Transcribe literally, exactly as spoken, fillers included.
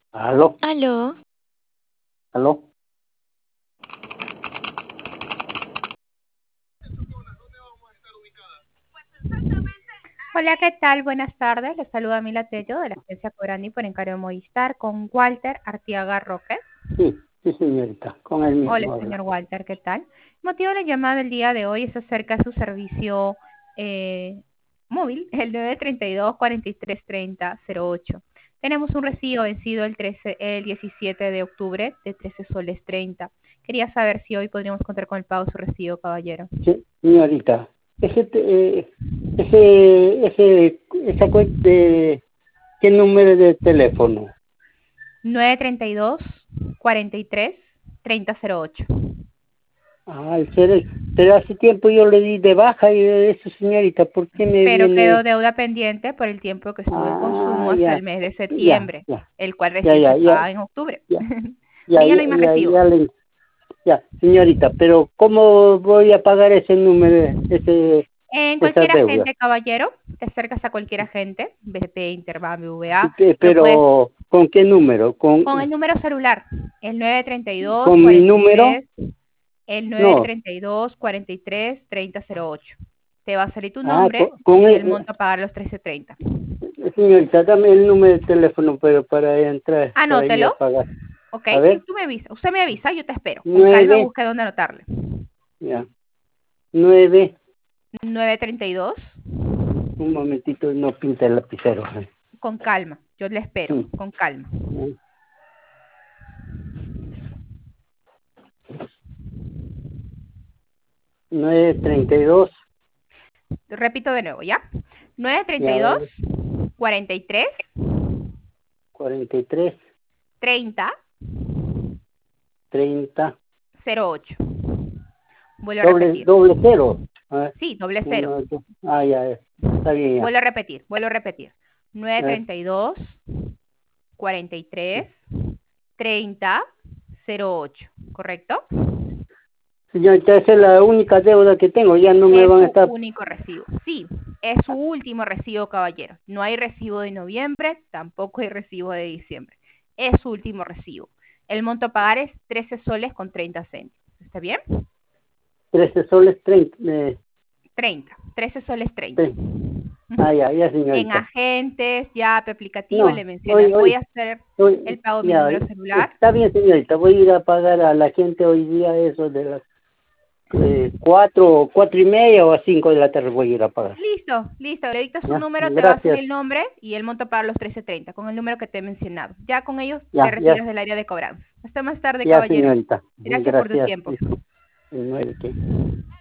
Aló, Aló, aló. Hola, ¿qué tal? Buenas tardes. Les saluda Mila Tello de la agencia Corani por encargo de Movistar con Walter Artiaga Roque. Sí, sí, señorita, con el Hola, mismo señor habla. Walter, ¿qué tal? El motivo de la llamada del día de hoy es acerca de su servicio eh, móvil, el nueve treinta y dos, cuarenta y tres treinta, cero ocho. Tenemos un recibo vencido el, trece, el diecisiete de octubre de trece soles treinta. Quería saber si hoy podríamos contar con el pago de su recibo, caballero. Sí, señorita, ese, te- eh, ese, ese, esa cuenta de, ¿qué número de teléfono? nueve treinta y dos, cuarenta y tres treinta cero ocho. Ah, el ser, pero hace tiempo yo le di de baja y de eso, señorita, ¿por qué me Pero quedó viene? deuda pendiente por el tiempo que estuvo en consumo Ah, hasta ya, el mes de ya, septiembre, ya, el cual ya, recién ya, se ya, paga en octubre. ya, ya, Pero ya no ya, hay más ya, recibo. ya, le- ya, señorita, pero ¿cómo voy a pagar ese número, ese, En esa cualquier deuda? agente, caballero, te acercas a cualquier agente, B P, Interbank, B V A, Sí, lo puedes pero ¿con qué número? ¿Con, con el número celular, el nueve treinta y dos, con mi cuarenta y número? tres, el nueve No. treinta y dos, cuarenta y tres, treinta cero ocho. Te va a salir tu Ah, nombre con, con y el el- monto a pagar los trece treinta. señorita, dame el número de teléfono pero para entrar, para ir a Anótelo, pagar. ¿ok? A Si ver, tú me avisa, usted me avisa, yo te espero. Con calma nueve, busque dónde anotarle. ya, nueve, nueve treinta y dos. un momentito, no pinta el lapicero. Con calma, yo le espero, Sí, con calma. ya. nueve treinta y dos, Repito de nuevo, ¿ya? nueve treinta ya, y a dos, ver, cuarenta y tres, cuarenta y tres, treinta, treinta, cero ocho. Vuelvo a doble, repetir. doble cero. A ver, Sí, doble cero. uno, dos, ah, ya, ya, está bien, ya. Vuelvo a repetir, vuelvo a repetir. A ver, nueve treinta y dos, cuarenta y tres, treinta, cero ocho. ¿Correcto? señorita, esa es la única deuda que tengo, ya no me Es van a su estar. único recibo. Sí, es su último recibo, caballero. No hay recibo de noviembre, tampoco hay recibo de diciembre. Es su último recibo. El monto a pagar es trece soles con treinta céntimos. ¿Está bien? trece soles treinta. Eh, treinta. trece soles treinta. tre- ah, ya, ya, En señorita. agentes, ya app aplicativo, No, le menciona, hoy, voy a hoy, hacer el hoy, pago de mi ya, número celular. está bien, señorita. Voy a ir a pagar a la gente hoy día eso de las eh, cuatro, cuatro y media o a cinco de la tarde voy a ir a pagar. Listo, listo. Le dictas su Ya, número, te va a salir gracias. el nombre y el monto para los trece treinta, con el número que te he mencionado. Ya con ellos te Ya, ya, retiras del área de cobranza. Hasta más tarde, ya, caballero. señorita. Gracias por tu Gracias. tiempo. Disculpe. No, ¿el qué?